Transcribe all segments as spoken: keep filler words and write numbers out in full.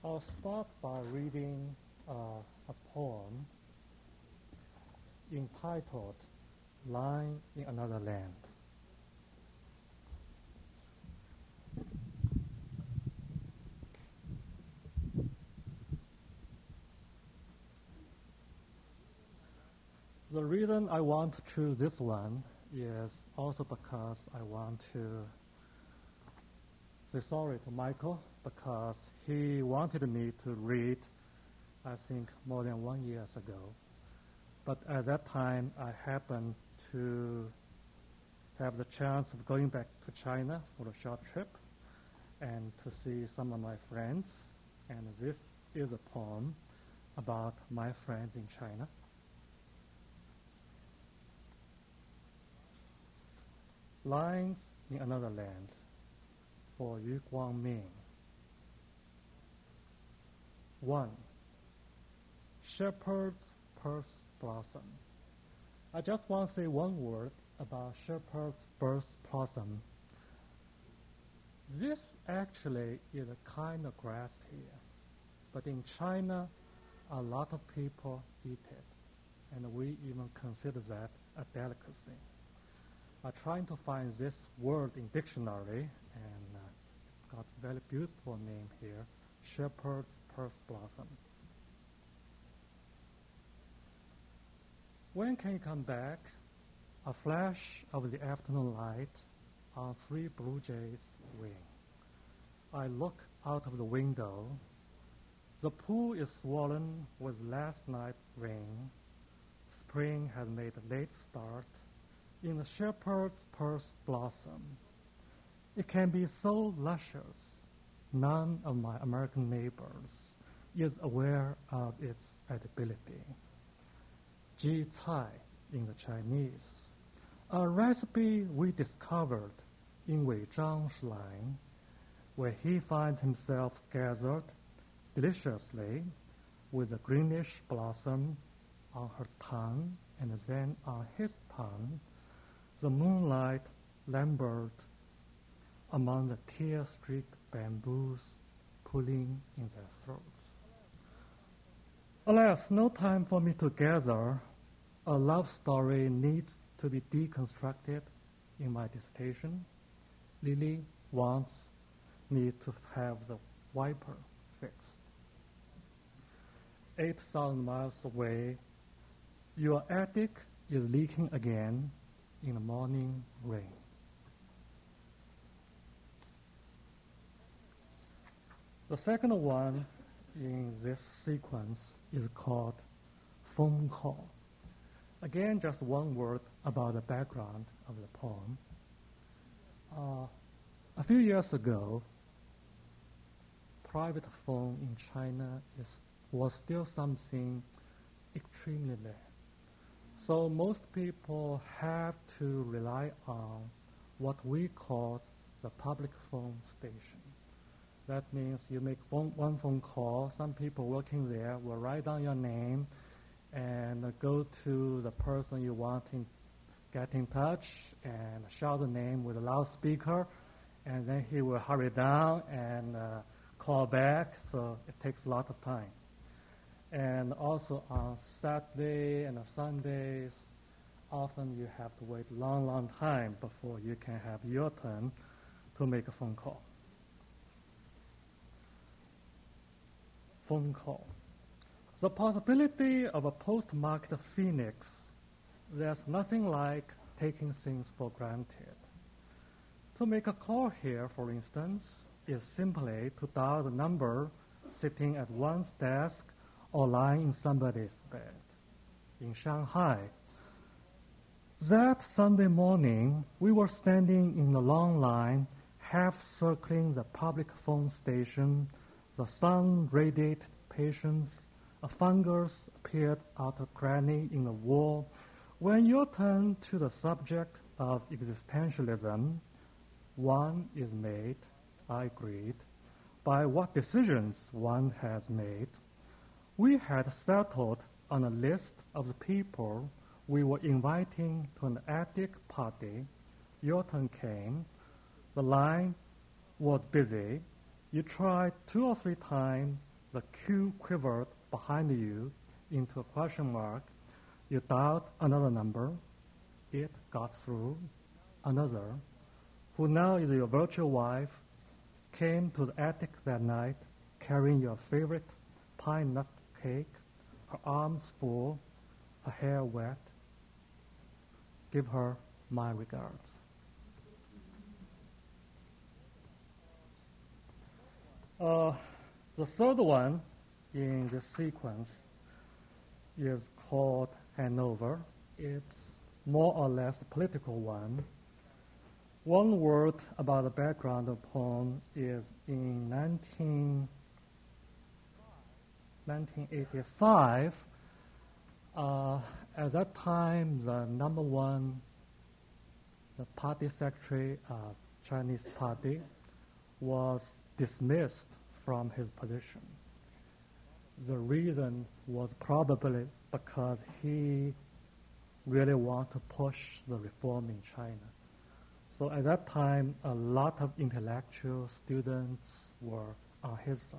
I'll start by reading uh, a poem entitled Lying in Another Land. The reason I want to choose this one is also because I want to say sorry to Michael, because he wanted me to read, I think, more than one years ago. But at that time, I happened to have the chance of going back to China for a short trip and to see some of my friends. And this is a poem about my friends in China. Lines in Another Land, for Yu Guangming. One, shepherd's purse blossom. I just want to say one word about shepherd's purse blossom. This actually is a kind of grass here, but in China, a lot of people eat it, and we even consider that a delicacy. I'm trying to find this word in dictionary, and uh, it's got a very beautiful name here, shepherd's purse blossom. When can you come back? A flash of the afternoon light on three blue jays' wing. I look out of the window. The pool is swollen with last night's rain. Spring has made a late start in the shepherd's purse blossom. It can be so luscious, none of my American neighbors is aware of its edibility. Ji Cai in the Chinese, a recipe we discovered in Wei Zhang's line, where he finds himself gathered deliciously with a greenish blossom on her tongue and then on his tongue, the moonlight lambert among the tear-streaked bamboos pulling in their throats. Alas, no time for me to gather. A love story needs to be deconstructed in my dissertation. Lily wants me to have the wiper fixed. eight thousand miles away, your attic is leaking again in the morning rain. The second one in this sequence is called phone call. Again, just one word about the background of the poem. Uh, a few years ago, private phone in China is, was still something extremely rare. So most people have to rely on what we call the public phone station. That means you make one, one phone call, some people working there will write down your name and uh, go to the person you want to get in touch and shout the name with a loudspeaker, and then he will hurry down and uh, call back, so it takes a lot of time. And also on Saturday and Sundays, often you have to wait a long, long time before you can have your turn to make a phone call. Phone call. The possibility of a post-market phoenix, there's nothing like taking things for granted. To make a call here, for instance, is simply to dial the number sitting at one's desk or lying in somebody's bed. In Shanghai, that Sunday morning, we were standing in the long line, half circling the public phone station. The sun radiated patience. A fungus appeared out of cranny in the wall. When you turn to the subject of existentialism, one is made, I agreed, by what decisions one has made. We had settled on a list of the people we were inviting to an attic party. Your turn came. The line was busy. You tried two or three times the Q quivered behind you into a question mark. You dialed another number. It got through. Another, who now is your virtual wife, came to the attic that night carrying your favorite pine nut cake, her arms full, her hair wet. Give her my regards. Uh, the third one in this sequence is called Hanover. It's more or less a political one. One word about the background of the poem is in nineteen, nineteen eighty-five, uh, at that time, the number one, the party secretary of Chinese party was dismissed from his position. The reason was probably because he really wanted to push the reform in China. So at that time, a lot of intellectual students were on his side.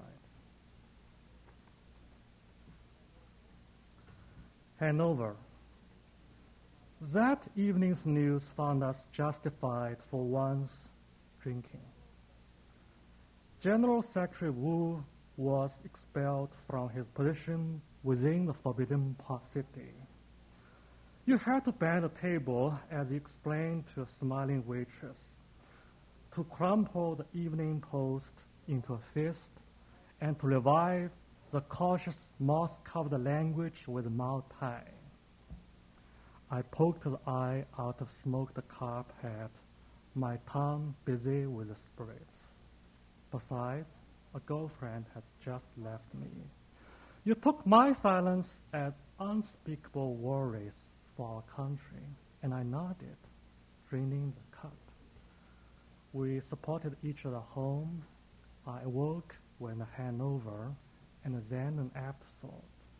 Hanover. That evening's news found us justified for once drinking. General Secretary Wu was expelled from his position within the Forbidden City. You had to bend the table as he explained to a smiling waitress, to crumple the Evening Post into a fist, and to revive the cautious moss-covered language with Mao Tai. I poked the eye out of smoked carp head, my tongue busy with the spirits. Besides, a girlfriend had just left me. You took my silence as unspeakable worries for our country, and I nodded, draining the cup. We supported each other home. I awoke when a hangover, and then an afterthought.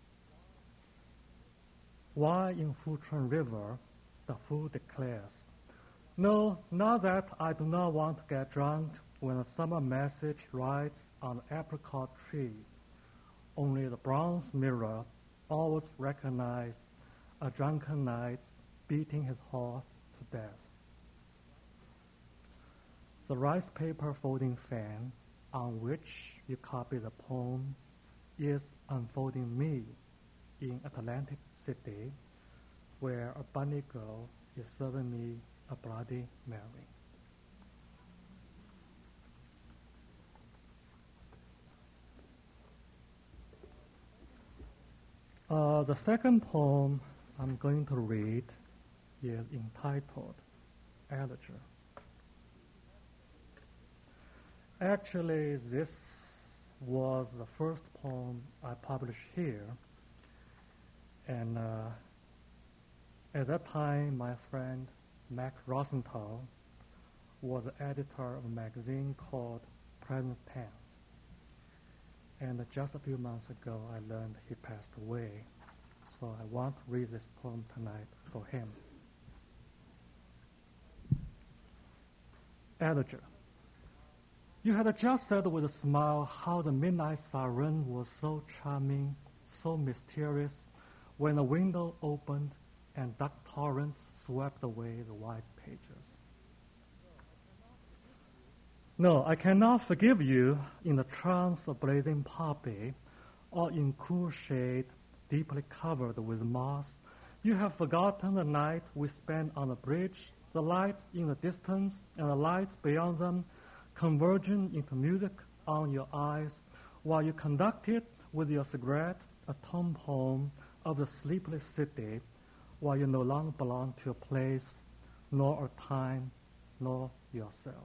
Why in Fuchun River, the fool declares, no, not that I do not want to get drunk when a summer message rides on the apricot tree. Only the bronze mirror always recognizes a drunken knight beating his horse to death. The rice paper folding fan on which you copy the poem is unfolding me in Atlantic City, where a bunny girl is serving me a Bloody Mary. Uh, the second poem I'm going to read is entitled Elegy. Actually, this was the first poem I published here, and uh, at that time, my friend Mac Rosenthal was the editor of a magazine called Present Tense. And just a few months ago, I learned he passed away. So I want to read this poem tonight for him. Elegy. You had just said with a smile how the midnight siren was so charming, so mysterious, when the window opened and dark torrents swept away the white pages. No, I cannot forgive you in the trance of blazing poppy, or in cool shade deeply covered with moss. You have forgotten the night we spent on the bridge, the light in the distance and the lights beyond them converging into music on your eyes, while you conducted with your cigarette a tone poem of the sleepless city, while you no longer belong to a place, nor a time, nor yourself.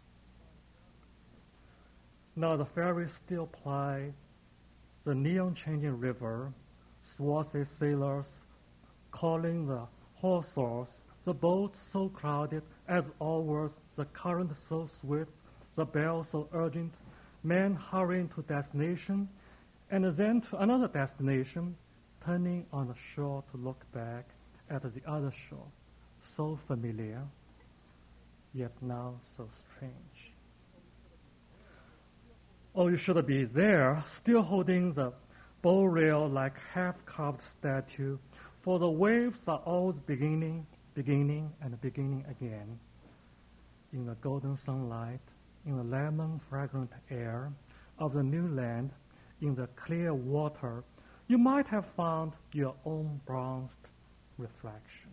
Now the ferries still ply the neon-changing river, swarthy sailors calling the hawsers, the boats so crowded as always, the current so swift, the bell so urgent, men hurrying to destination, and then to another destination, turning on the shore to look back at the other shore, so familiar, yet now so strange. Oh, you should be there, still holding the bow rail like half-carved statue, for the waves are always beginning, beginning, and beginning again. In the golden sunlight, in the lemon fragrant air of the new land, in the clear water, you might have found your own bronzed reflection.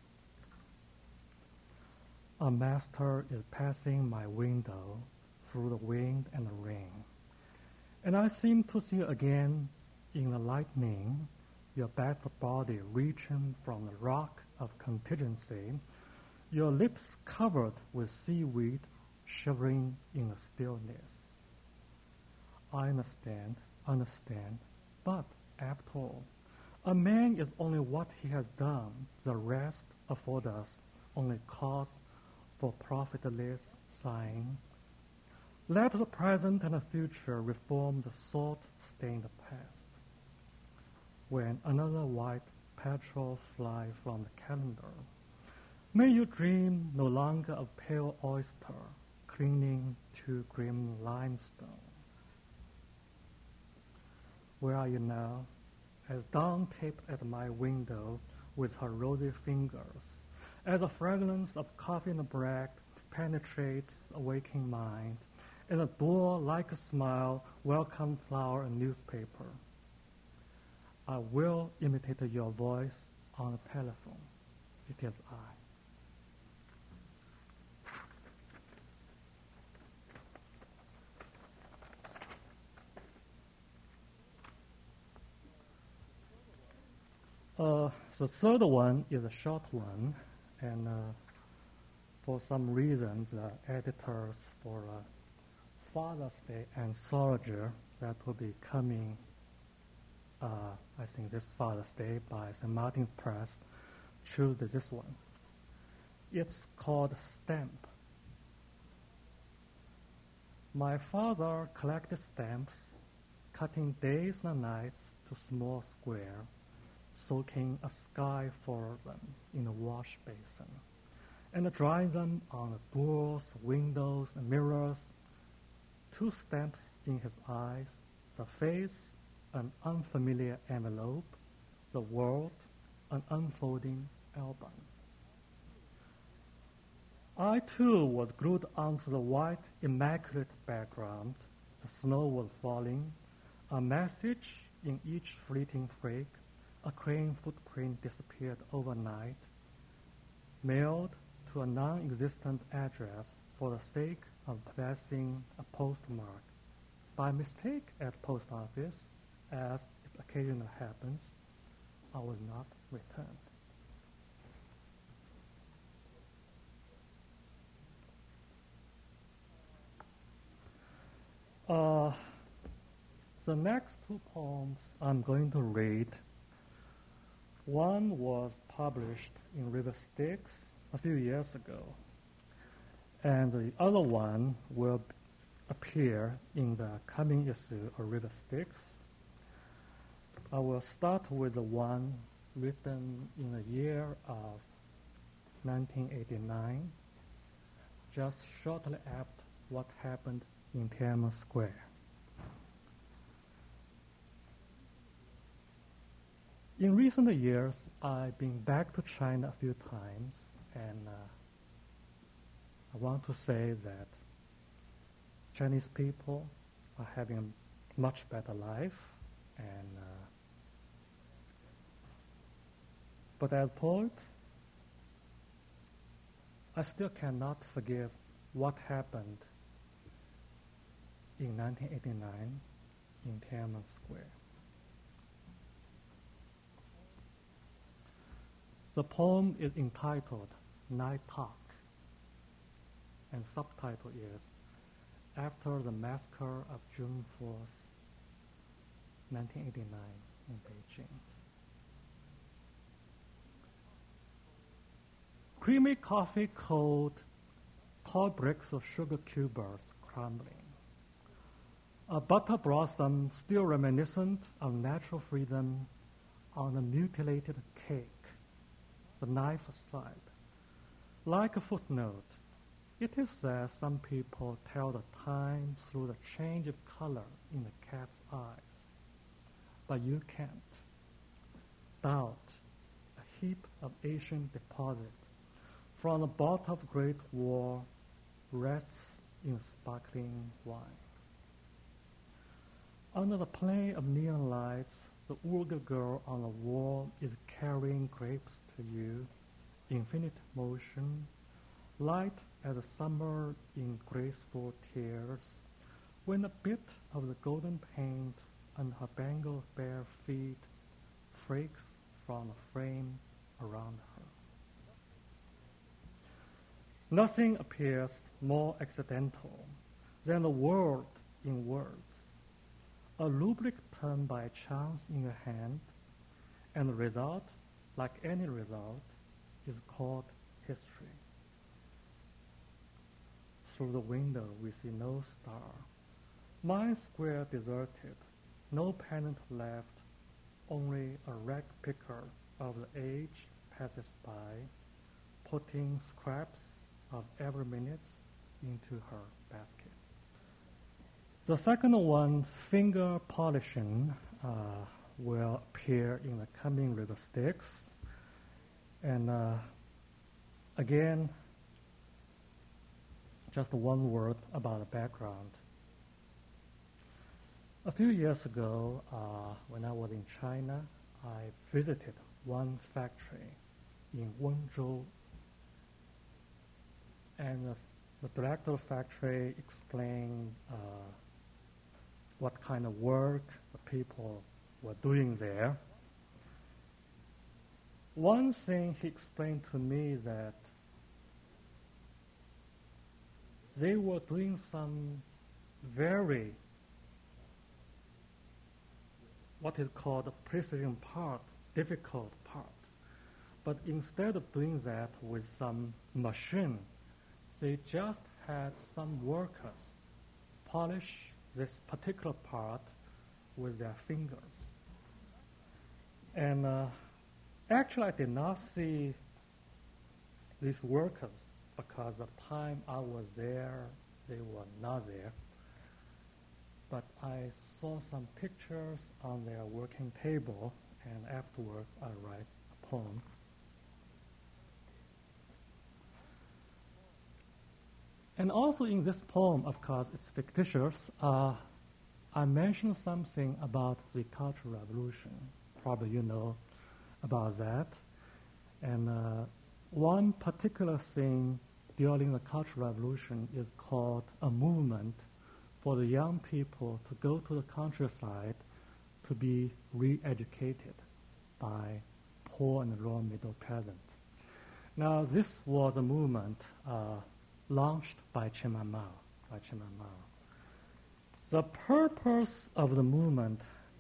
A master is passing my window through the wind and the rain, and I seem to see again in the lightning your battered body reaching from the rock of contingency, your lips covered with seaweed shivering in the stillness. I understand, understand, but after all, a man is only what he has done. The rest afford us only cause for profitless sighing. Let the present and the future reform the salt-stained past. When another white petrel fly from the calendar, may you dream no longer of pale oyster clinging to grim limestone. Where are you now? As dawn tapped at my window with her rosy fingers, as the fragrance of coffee and bread penetrates a waking mind, and the door, like a smile, welcome flower and newspaper. I will imitate your voice on the telephone. It is I. Uh, the third one is a short one, and uh, for some reason, the editors for uh, Father's Day anthology that will be coming, uh, I think this Father's Day by Saint Martin Press, choose this one. It's called Stamp. My father collected stamps, cutting days and nights to small square, soaking a sky for them in a wash basin, and drying them on the doors, windows, and mirrors. Two stamps in his eyes, the face, an unfamiliar envelope, the world, an unfolding album. I too was glued onto the white, immaculate background. The snow was falling, a message in each fleeting flake. A crane footprint disappeared overnight, mailed to a non-existent address for the sake of placing a postmark. By mistake at post office, as it occasionally happens, I was not returned. Uh, the next two poems I'm going to read, one was published in River Styx a few years ago, and the other one will appear in the coming issue of River Styx. I will start with the one written in the year of nineteen eighty-nine, just shortly after what happened in Tiananmen Square. In recent years, I've been back to China a few times, and uh, I want to say that Chinese people are having a much better life, and uh, but as a poet, I still cannot forgive what happened in nineteen eighty-nine in Tiananmen Square. The poem is entitled Night Talk, and subtitle is After the Massacre of June fourth, nineteen eighty-nine in Beijing. Creamy coffee cold, tall bricks of sugar cubers crumbling. A butter blossom still reminiscent of natural freedom on a mutilated cake, the knife aside. Like a footnote, It is said some people tell the time through the change of color in the cat's eyes, but you can't. Doubt, a heap of ancient deposit from the bottom of Great Wall rests in sparkling wine. Under the play of neon lights, the Urga girl on the wall is carrying grapes to you, infinite motion, light as a summer in graceful tears, when a bit of the golden paint on her bangled bare feet breaks from the frame around her. Nothing appears more accidental than the word in words. A rubric turned by chance in your hand, and the result, like any result, is called history. Through the window we see no star, Mine Square deserted, no pennant left, only a rag picker of the age passes by, putting scraps of every minute into her basket. The second one, finger polishing, uh, will appear in the coming river Styx. And uh, again, just one word about the background. A few years ago, uh, when I was in China, I visited one factory in Wenzhou. And the, the director of the factory explained uh, what kind of work the people were doing there. One thing he explained to me that they were doing some very, what is called a precision part, difficult part. But instead of doing that with some machine, they just had some workers polish this particular part with their fingers. And uh, actually I did not see these workers because the time I was there, they were not there. But I saw some pictures on their working table, and afterwards I write a poem. And also in this poem, of course, it's fictitious. Uh, I mentioned something about the Cultural Revolution. Probably you know about that. And uh, one particular thing during the Cultural Revolution is called a movement for the young people to go to the countryside to be re-educated by poor and lower middle peasants. Now, this was a movement uh, launched by Chairman Mao, by Chairman Mao. The purpose of the movement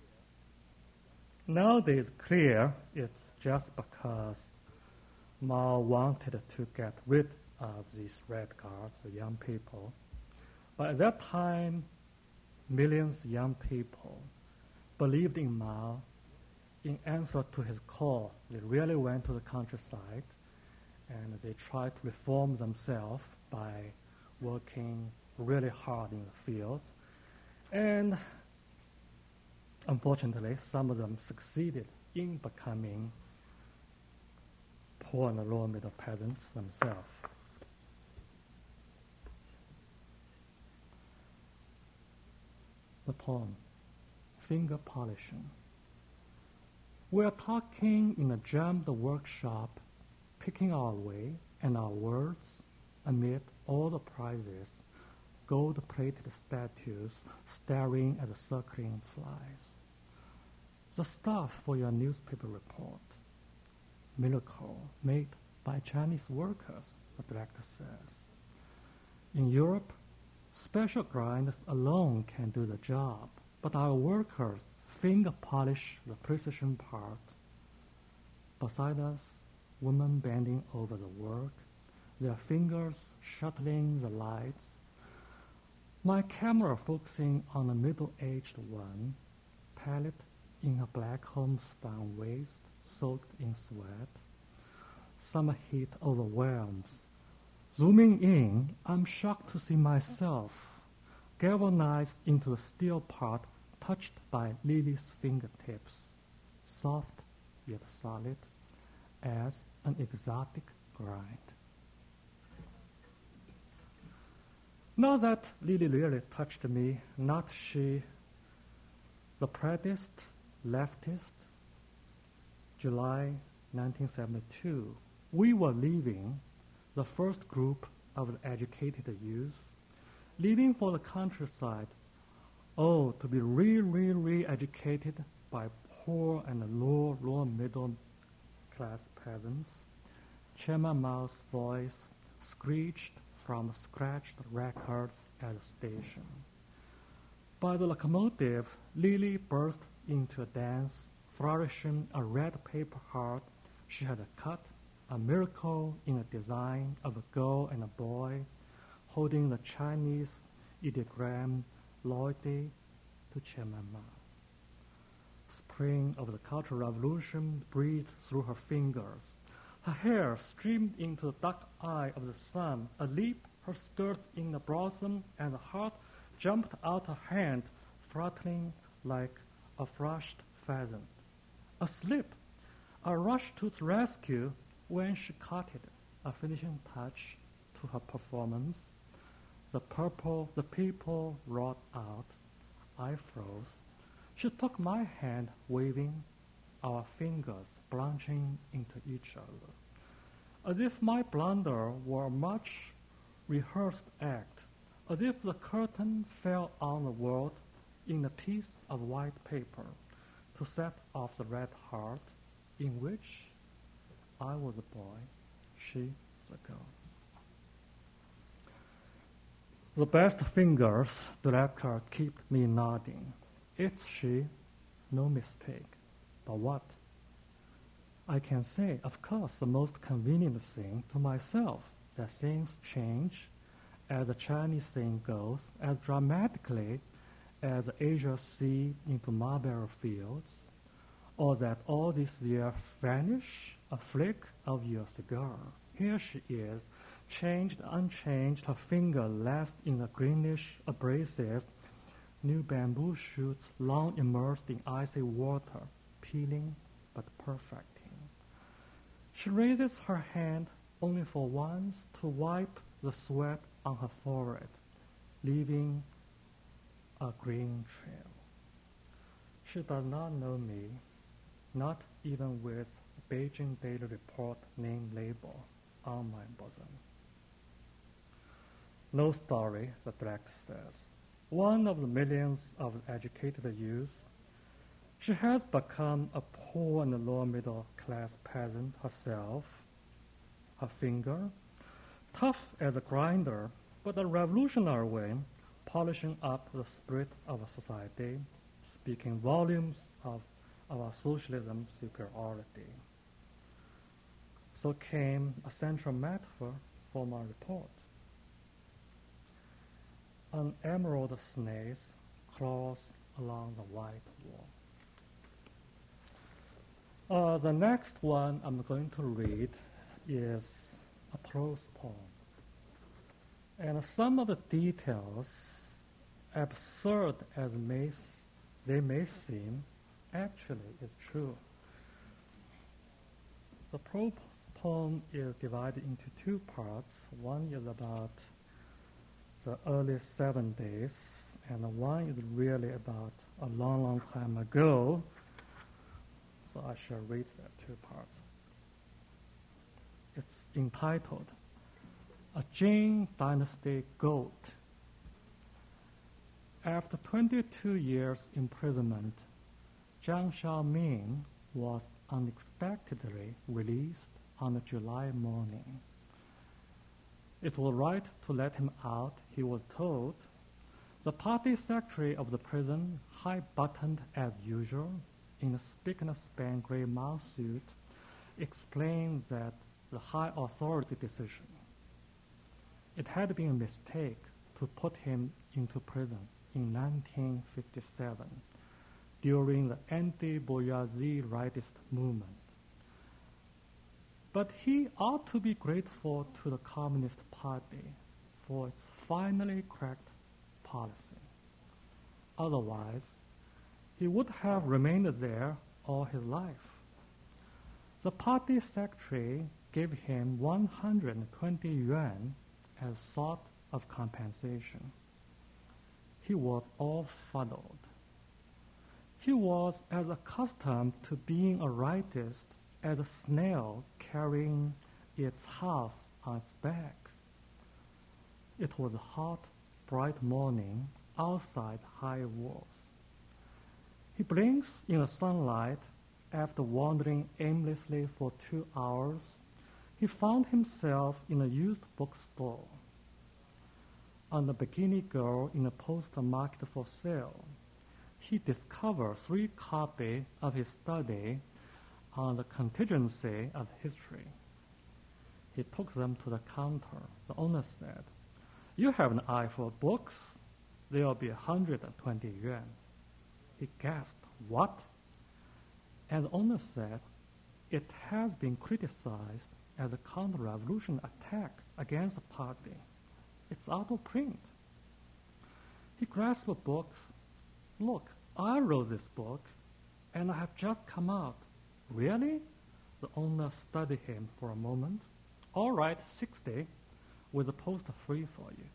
nowadays clear. It's just because Mao wanted to get rid of these red guards, the young people. But at that time, millions of young people believed in Mao. In answer to his call, they really went to the countryside and they tried to reform themselves by working really hard in the fields. And unfortunately, some of them succeeded in becoming poor and lower middle peasants themselves. The poem, Finger Polishing. We are talking in a jammed workshop, picking our way and our words amid all the prizes, gold-plated statues staring at the circling flies. The stuff for your newspaper report, miracle made by Chinese workers, the director says. In Europe, special grinders alone can do the job, but our workers finger polish the precision part. Beside us, women bending over the work, their fingers shuttling the lights. My camera focusing on a middle-aged one, pallid in a black homespun waist, soaked in sweat. Summer heat overwhelms, Zooming in, I'm shocked to see myself galvanized into the steel part touched by Lily's fingertips, soft yet solid as an exotic grind. Not that Lily really touched me, not she, the proudest leftist, July nineteen seventy-two. We were leaving, the first group of the educated youth, leaving for the countryside, oh, to be really, really, really educated by poor and low, low middle class peasants. Chairman Mao's voice screeched from scratched records at the station. By the locomotive, Lily burst into a dance, flourishing a red paper heart she had cut, a miracle in the design of a girl and a boy, holding the Chinese ideogram loyalty to Chairman Mao. Spring of the Cultural Revolution breathed through her fingers. Her hair streamed into the dark eye of the sun. A leap, her skirt in the blossom, and the heart jumped out her hand, fluttering like a flushed pheasant. A slip, a rush to its rescue when she caught it, a finishing touch to her performance. The purple, the people roared out. I froze. She took my hand, waving, our fingers branching into each other, as if my blunder were a much rehearsed act, as if the curtain fell on the world in a piece of white paper to set off the red heart in which I was a boy, she the girl. The best fingers director keep me nodding. It's she, no mistake. But what? I can say, of course, the most convenient thing to myself, that things change as the Chinese saying goes, as dramatically as Asia sea into mulberry fields, or that all this year vanish a flick of your cigar. Here she is, changed, unchanged, her finger last in a greenish abrasive, new bamboo shoots long immersed in icy water, peeling but perfecting. She raises her hand only for once to wipe the sweat on her forehead, leaving a green trail. She does not know me, not even with the Beijing Daily Report name label on my bosom. No story, the director says. One of the millions of educated youth, she has become a poor and lower middle class peasant herself. Her finger, tough as a grinder, but a revolutionary way, polishing up the spirit of a society, speaking volumes of our socialism superiority. So came a central metaphor for my report. An emerald snake crawls along the white wall. Uh, the next one I'm going to read is a prose poem. And some of the details, absurd as may, they may seem, actually is true. The prose poem is divided into two parts. One is about the early seventies, and one is really about a long, long time ago. So I shall read the two parts. It's entitled, A Jin Dynasty Goat. After twenty-two years imprisonment, Jiang Xiaoming was unexpectedly released on a July morning. It was right to let him out, he was told. The party secretary of the prison, high-buttoned as usual, in a spick-and-span gray Mao suit, explained that the high authority decision. It had been a mistake to put him into prison in nineteen fifty-seven during the anti-bourgeoisie rightist movement. But he ought to be grateful to the Communist Party for its finally correct policy. Otherwise, he would have remained there all his life. The party secretary gave him one hundred twenty yuan as sort of compensation. He was all fuddled. He was as accustomed to being a rightist as a snail carrying its house on its back. It was a hot, bright morning outside high walls. He blinks in the sunlight. After wandering aimlessly for two hours, he found himself in a used bookstore. On the bikini girl in a poster marked for sale, he discovered three copies of his study on the contingency of history. He took them to the counter. The owner said, "You have an eye for books. There will be one hundred twenty yuan. He gasped, "What?" And the owner said, "It has been criticized as a counter-revolution attack against the party. It's out of print." He grasped the books. "Look, I wrote this book, and I have just come out." "Really?" The owner studied him for a moment. "All right, sixty, with the post free for you."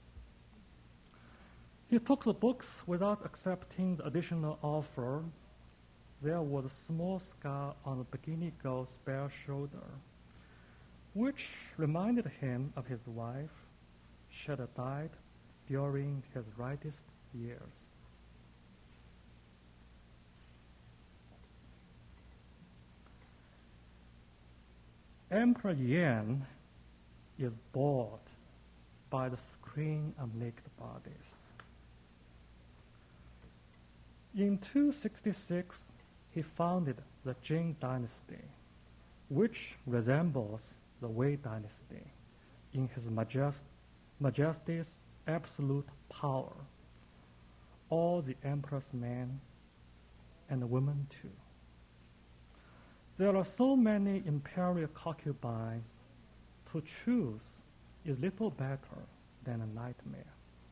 He took the books without accepting the additional offer. There was a small scar on the bikini girl's bare shoulder, which reminded him of his wife. She had died during his rightist years. Emperor Yan is bored by the screen of naked bodies. In two sixty-six, he founded the Jing dynasty, which resembles the Wei dynasty in his majest- majesty's absolute power. All the emperor's men and women too. There are so many imperial concubines. To choose is little better than a nightmare.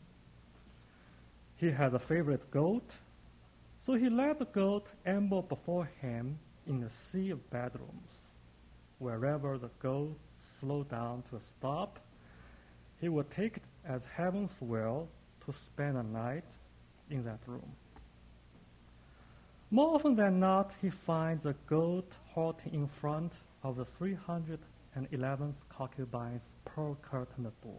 He had a favorite goat, so he let the goat amble before him in a sea of bedrooms. Wherever the goat slowed down to a stop, he would take it as heaven's will to spend a night in that room. More often than not, he finds a goat halting in front of the three hundred eleventh concubine's pearl-curtained door.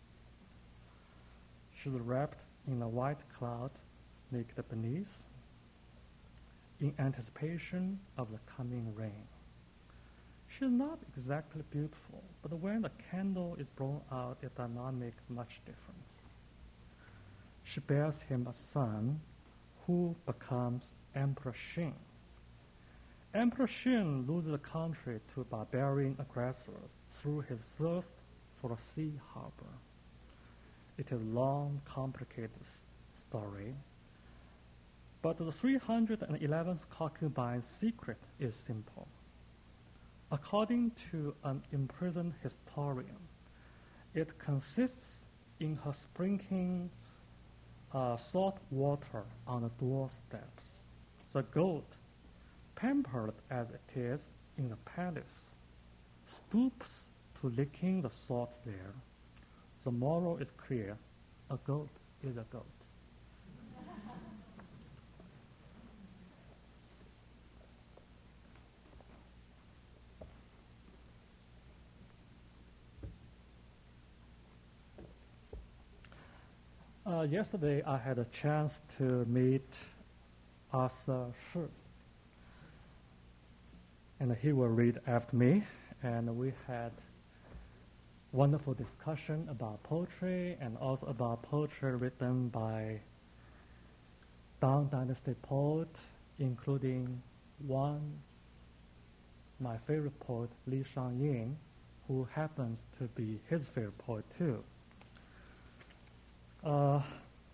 She's wrapped in a white cloud, naked beneath, in anticipation of the coming rain. She's not exactly beautiful, but when the candle is blown out, it does not make much difference. She bears him a son who becomes Emperor Xin. Emperor Xin loses the country to barbarian aggressors through his thirst for a sea harbor. It is a long, complicated s- story, but the three hundred eleventh concubine's secret is simple. According to an imprisoned historian, it consists in her sprinkling uh, salt water on the doorsteps. The goat, pampered as it is in the palace, stoops to licking the salt there. The moral is clear: a goat is a goat. Uh, yesterday, I had a chance to meet Arthur Shi, and he will read after me. And we had wonderful discussion about poetry and also about poetry written by Tang Dynasty poet, including one, my favorite poet, Li Shangying, who happens to be his favorite poet too. Uh,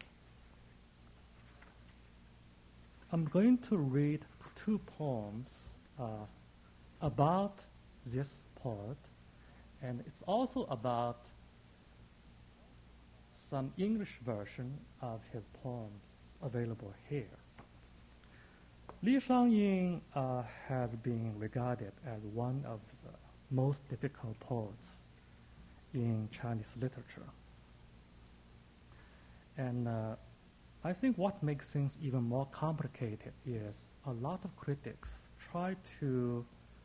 I'm going to read two poems uh, about this poet, and it's also about some English version of his poems available here. Li Shangying uh, has been regarded as one of the most difficult poets in Chinese literature. And uh, I think what makes things even more complicated is a lot of critics try to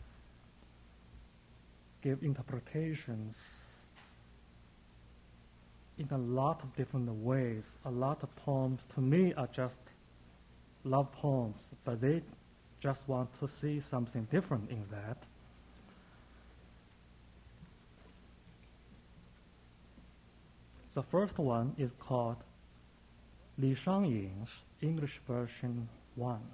give interpretations in a lot of different ways. A lot of poems to me are just love poems, but they just want to see something different in that. The first one is called Li Shangying's English version one.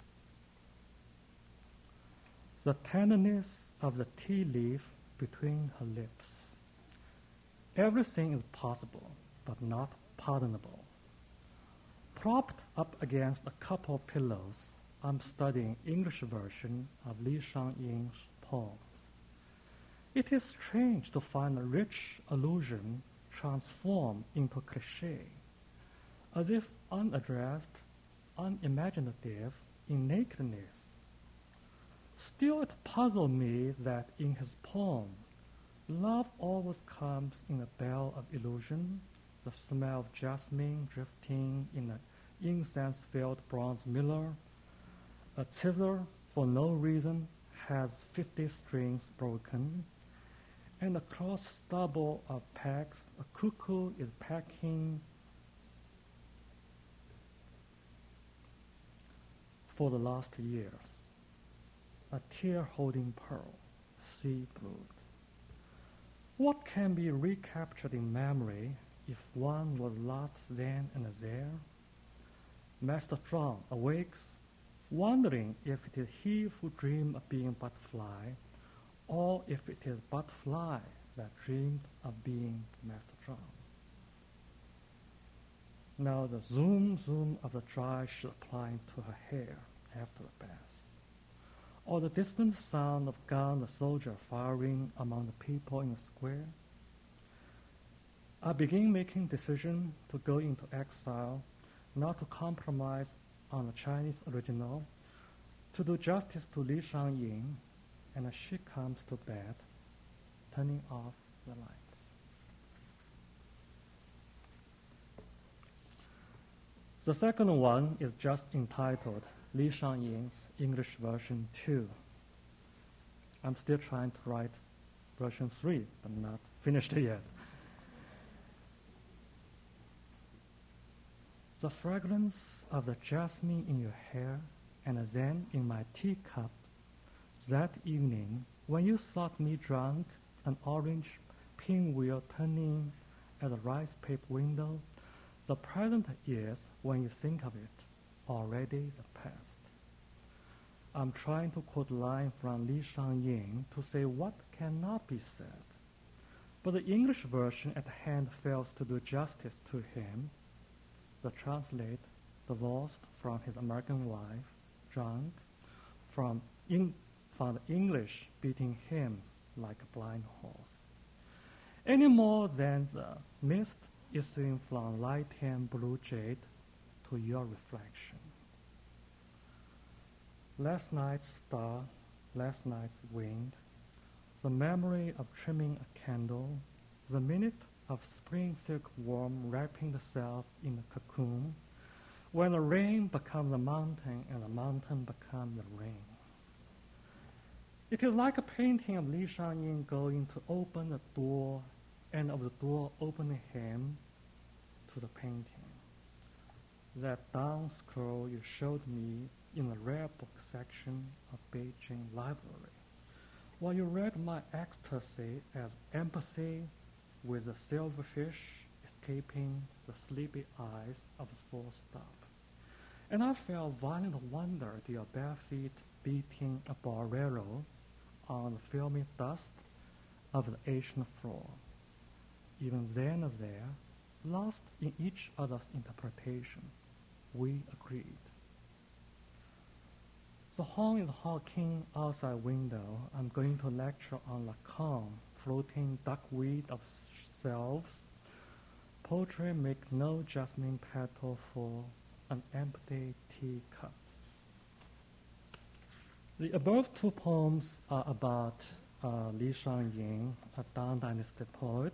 The tenderness of the tea leaf between her lips. Everything is possible, but not pardonable. Propped up against a couple of pillows, I'm studying English version of Li Shangying's poems. It is strange to find a rich allusion transformed into cliché, as if unaddressed, unimaginative in nakedness. Still, it puzzled me that in his poem, love always comes in a bell of illusion, the smell of jasmine drifting in an incense-filled bronze mirror. A scissor, for no reason, has fifty strings broken, and across stubble of pegs, a cuckoo is pecking for the last years. A tear-holding pearl, sea brood. What can be recaptured in memory if one was lost then and there? Master Zhuang awakes, wondering if it is he who dreamed of being butterfly, or if it is butterfly that dreamed of being Master Zhuang. Now the zoom zoom of the dry sheet applying to her hair after the bath, or the distant sound of gun the soldier firing among the people in the square. I begin making decision to go into exile, not to compromise on the Chinese original, to do justice to Li Shangying, and as she comes to bed, turning off the light. The second one is just entitled Li Shangying's English version two. I'm still trying to write version three, but not finished yet. The fragrance of the jasmine in your hair, and then in my teacup, that evening when you thought me drunk, an orange pinwheel turning at the rice paper window, the present is, when you think of it, already the past. I'm trying to quote a line from Li Shangying to say what cannot be said, but the English version at hand fails to do justice to him. The translate divorced from his American wife, drunk, from, in, from the English beating him like a blind horse, any more than the mist issuing from light-tan blue jade to your reflection. Last night's star, last night's wind, the memory of trimming a candle, the minute of spring silkworm wrapping itself in a cocoon, when the rain becomes the mountain and the mountain becomes the rain. It is like a painting of Li Shangying going to open the door, and of the door opening him to the painting. That down scroll you showed me in the rare book section of Beijing Library, while you read my ecstasy as empathy with the silverfish escaping the sleepy eyes of the full stop. And I felt violent wonder at your bare feet beating a bolero on the filmy dust of the Asian floor. Even then and there, lost in each other's interpretation, we agreed. The horn is hawking outside window. I'm going to lecture on Lacan, floating duckweed of selves. Poetry make no jasmine petal for an empty teacup. The above two poems are about uh, Li Shangying, a Tang Dynasty poet.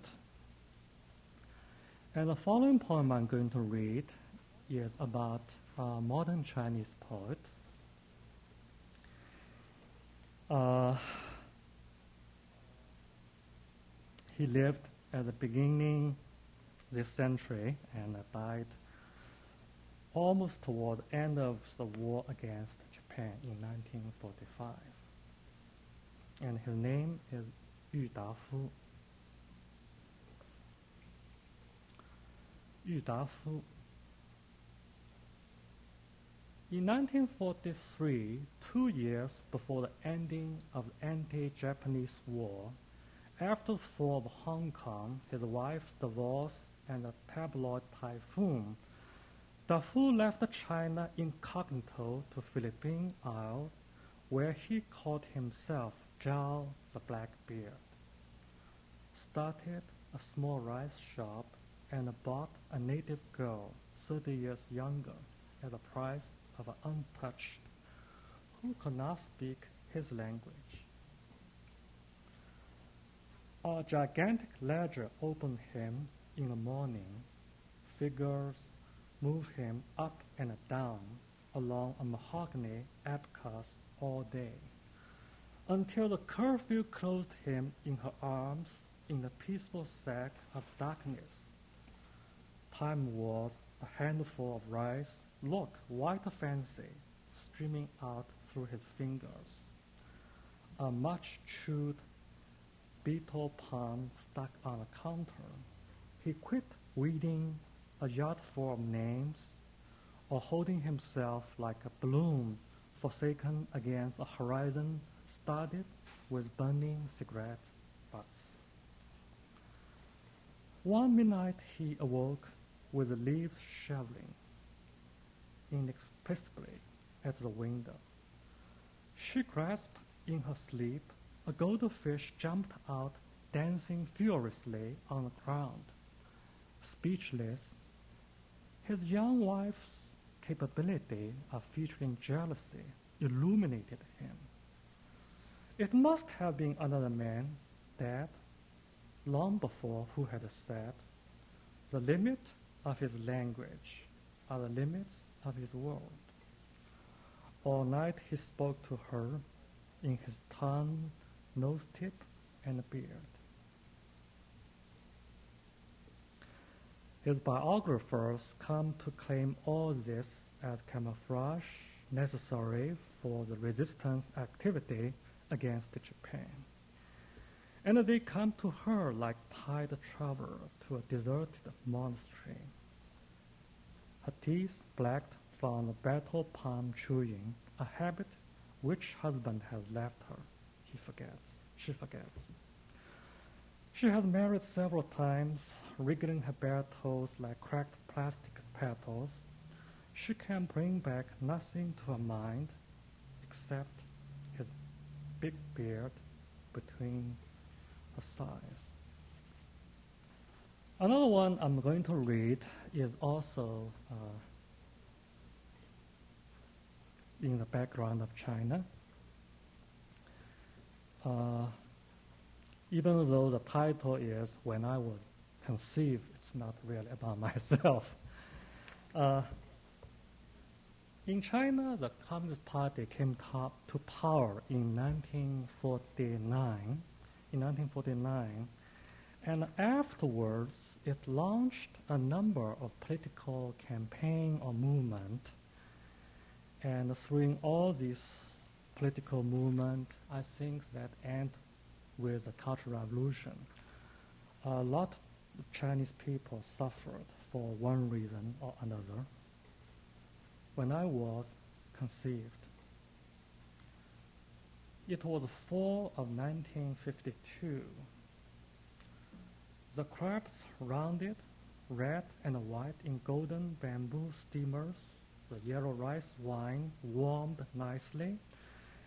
And the following poem I'm going to read is about a modern Chinese poet. Uh, he lived at the beginning of this century and died almost toward the end of the war against Japan in nineteen forty-five. And his name is Yu Dafu. Yu Dafu. In nineteen forty-three, two years before the ending of the anti-Japanese war, after the fall of Hong Kong, his wife's divorce, and a tabloid typhoon, Dafu left China incognito to Philippine Isle, where he called himself Zhao the Blackbeard, started a small rice shop, and bought a native girl thirty years younger at the price of an untouched who could not speak his language. A gigantic ledger opened him in the morning. Figures moved him up and down along a mahogany abacus all day, until the curfew closed him in her arms in the peaceful sack of darkness. Time was a handful of rice, look, white fancy, streaming out through his fingers. A much-chewed beetle palm stuck on a counter. He quit reading a yard full of names, or holding himself like a balloon forsaken against a horizon studded with burning cigarette butts. One midnight he awoke with the leaves shoveling inexplicably at the window. She grasped in her sleep. A goldfish jumped out, dancing furiously on the ground. Speechless, his young wife's capability of featuring jealousy illuminated him. It must have been another man that, long before, who had said, "The limit of his language are the limits of his world." All night he spoke to her in his tongue, nose tip, and beard. His biographers come to claim all this as camouflage necessary for the resistance activity against Japan. And they come to her like tide traveler to a deserted monastery. Her teeth blacked from the battle palm chewing, a habit which husband has left her. He forgets. She forgets. She has married several times, wriggling her bare toes like cracked plastic petals. She can bring back nothing to her mind except his big beard between her thighs. Another one I'm going to read is also uh, in the background of China. Uh, even though the title is When I Was Conceived, it's not really about myself. Uh, in China, the Communist Party came top to power in nineteen forty-nine. In nineteen forty-nine, and afterwards, it launched a number of political campaign or movement. And through all these political movement, I think that end with the Cultural Revolution. A lot of Chinese people suffered for one reason or another. When I was conceived, it was fall of nineteen fifty-two. The crabs rounded, red and white in golden bamboo steamers. The yellow rice wine warmed nicely.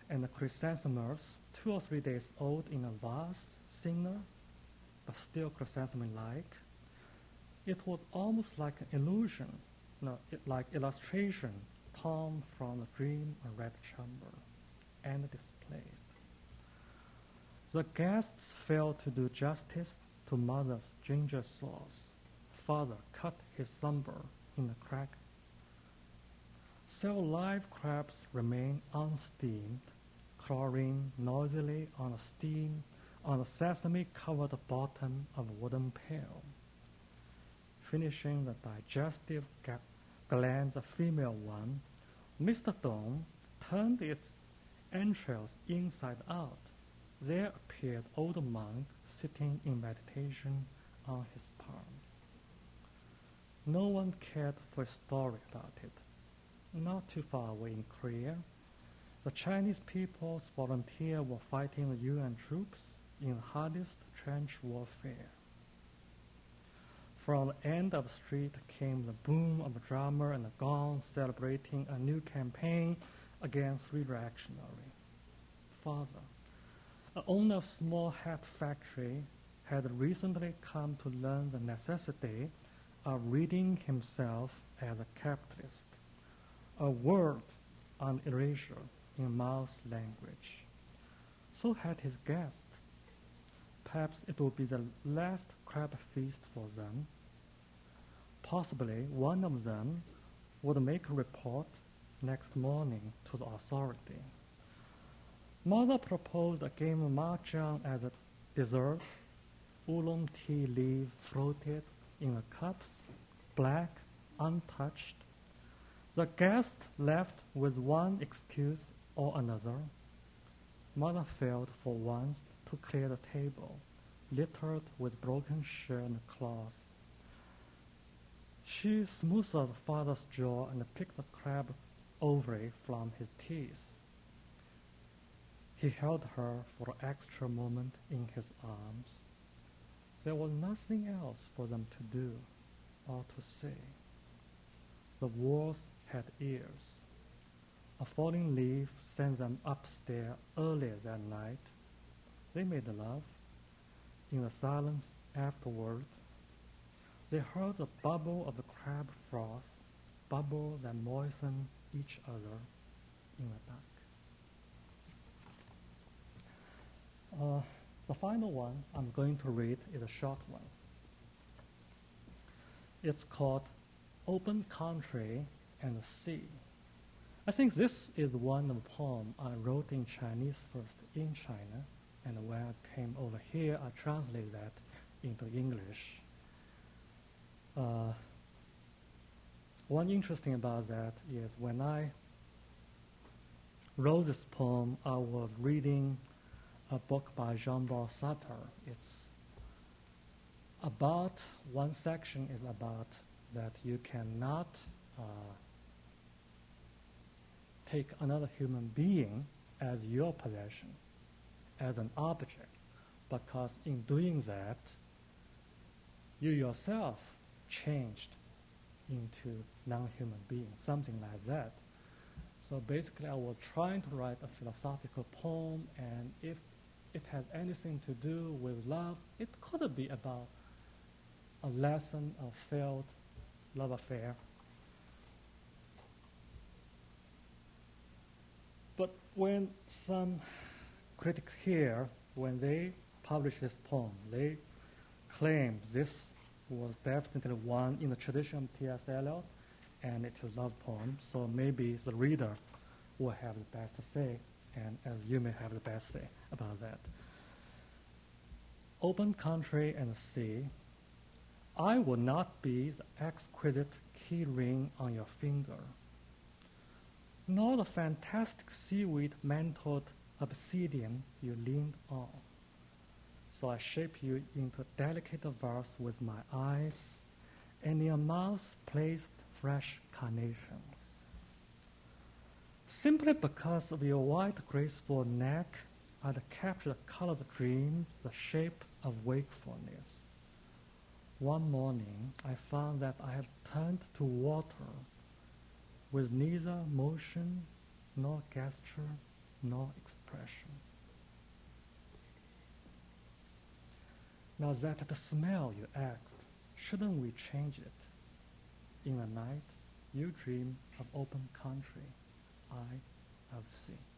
and the chrysanthemums, two or three days old in a vase, thinner, but still chrysanthemum-like. It was almost like an illusion, no, it, like illustration torn from the dream of red chamber and displayed. The guests failed to do justice to mother's ginger sauce. Father cut his lumber in the crack. Several live crabs remained unsteamed, clawing noisily on the steam on the sesame-covered bottom of a wooden pail. Finishing the digestive ga- glands, a female one, Mister Dong turned its entrails inside out. There appeared old monk sitting in meditation on his palm. No one cared for a story about it. Not too far away in Korea, the Chinese people's volunteers were fighting the U N troops in the hardest trench warfare. From the end of the street came the boom of a drummer and a gong celebrating a new campaign against reactionary. Father, an owner of a small hat factory, had recently come to learn the necessity of reading himself as a capitalist, a word on erasure in Mao's language. So had his guest. Perhaps it would be the last crab feast for them. Possibly one of them would make a report next morning to the authority. Mother proposed a game of mahjong as a dessert. Oolong tea leaf floated in the cups, black, untouched. The guest left with one excuse or another. Mother failed for once to clear the table, littered with broken shirt and cloth. She smoothed father's jaw and picked the crab ovary from his teeth. He held her for an extra moment in his arms. There was nothing else for them to do or to say. The walls had ears. A falling leaf sent them upstairs earlier that night. They made love. In the silence afterward, they heard the bubble of the crab froth, bubble that moistened each other in the dark. Uh, the final one I'm going to read is a short one. It's called Open Country and the Sea. I think this is one of the poems I wrote in Chinese first in China, and when I came over here, I translated that into English. Uh, one interesting about that is when I wrote this poem, I was reading a book by Jean-Paul Sartre. It's about, one section is about that you cannot uh, take another human being as your possession, as an object, because in doing that, you yourself changed into non-human being, something like that. So basically I was trying to write a philosophical poem, and if it has anything to do with love, it could be about a lesson of failed love affair. But when some critics here, when they publish this poem, they claim this was definitely one in the tradition of T S Eliot, and it's a love poem, so maybe the reader will have the best to say, and as you may have the best say about that. Open country and sea, I will not be the exquisite key ring on your finger, nor the fantastic seaweed-mantled obsidian you leaned on. So I shape you into delicate verse with my eyes, and in your mouth placed fresh carnations. Simply because of your white graceful neck, I'd capture the color of dreams, the shape of wakefulness. One morning, I found that I had turned to water with neither motion nor gesture no expression. Now that the smell you act, shouldn't we change it? In the night, you dream of open country. I of sea.